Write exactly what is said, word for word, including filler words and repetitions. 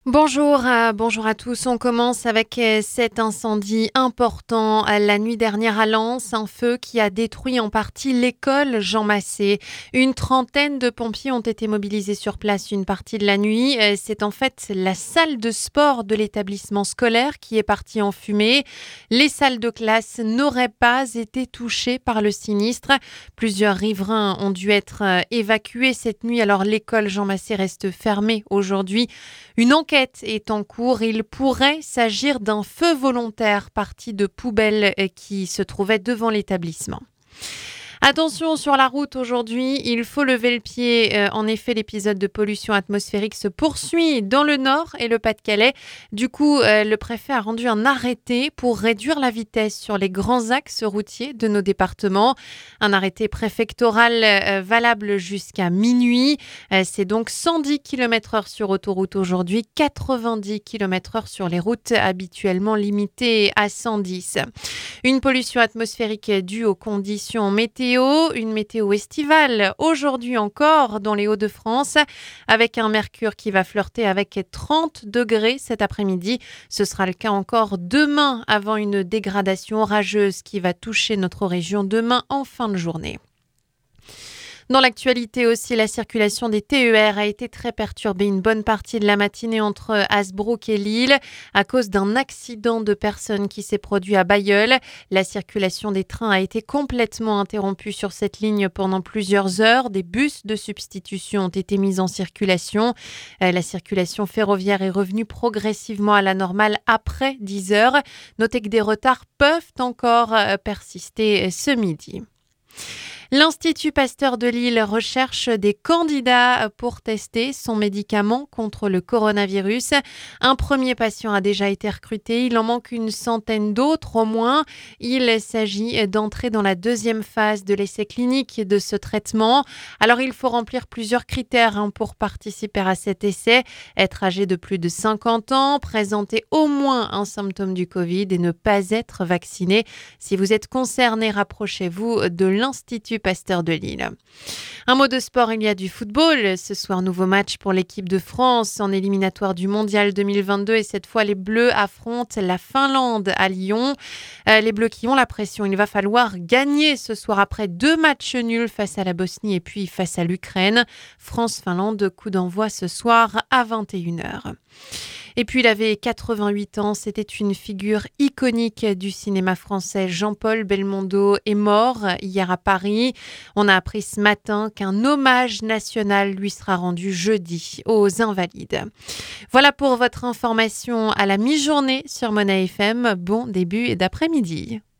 Bonjour, euh, bonjour à tous. On commence avec euh, cet incendie important euh, la nuit dernière à Lens, un feu qui a détruit en partie l'école Jean Massé. Une trentaine de pompiers ont été mobilisés sur place une partie de la nuit. Euh, c'est en fait la salle de sport de l'établissement scolaire qui est partie en fumée. Les salles de classe n'auraient pas été touchées par le sinistre. Plusieurs riverains ont dû être euh, évacués cette nuit. Alors l'école Jean Massé reste fermée aujourd'hui. Une enquête est en cours. Il pourrait s'agir d'un feu volontaire parti de poubelles qui se trouvait devant l'établissement. Attention sur la route aujourd'hui, il faut lever le pied. Euh, en effet, l'épisode de pollution atmosphérique se poursuit dans le Nord et le Pas-de-Calais. Du coup, euh, le préfet a rendu un arrêté pour réduire la vitesse sur les grands axes routiers de nos départements. Un arrêté préfectoral euh, valable jusqu'à minuit. Euh, c'est donc cent dix kilomètres heure sur autoroute aujourd'hui, quatre-vingt-dix kilomètres heure sur les routes habituellement limitées à cent dix. Une pollution atmosphérique due aux conditions météo. Une météo estivale aujourd'hui encore dans les Hauts-de-France avec un mercure qui va flirter avec trente degrés cet après-midi. Ce sera le cas encore demain avant une dégradation orageuse qui va toucher notre région demain en fin de journée. Dans l'actualité aussi, la circulation des T E R a été très perturbée une bonne partie de la matinée entre Hasbrook et Lille à cause d'un accident de personnes qui s'est produit à Bailleul. La circulation des trains a été complètement interrompue sur cette ligne pendant plusieurs heures. Des bus de substitution ont été mis en circulation. La circulation ferroviaire est revenue progressivement à la normale après dix heures. Notez que des retards peuvent encore persister ce midi. L'Institut Pasteur de Lille recherche des candidats pour tester son médicament contre le coronavirus. Un premier patient a déjà été recruté. Il en manque une centaine d'autres au moins. Il s'agit d'entrer dans la deuxième phase de l'essai clinique de ce traitement. Alors, il faut remplir plusieurs critères pour participer à cet essai. Être âgé de plus de cinquante ans, présenter au moins un symptôme du Covid et ne pas être vacciné. Si vous êtes concerné, rapprochez-vous de l'Institut Pasteur de Lille. Un mot de sport, il y a du football. Ce soir, nouveau match pour l'équipe de France en éliminatoire du Mondial deux mille vingt-deux et cette fois, les Bleus affrontent la Finlande à Lyon. Euh, les Bleus qui ont la pression, il va falloir gagner ce soir après deux matchs nuls face à la Bosnie et puis face à l'Ukraine. France-Finlande, coup d'envoi ce soir à vingt et une heures. Et puis il avait quatre-vingt-huit ans, c'était une figure iconique du cinéma français. Jean-Paul Belmondo est mort hier à Paris. On a appris ce matin qu'un hommage national lui sera rendu jeudi aux Invalides. Voilà pour votre information à la mi-journée sur Mona F M. Bon début d'après-midi.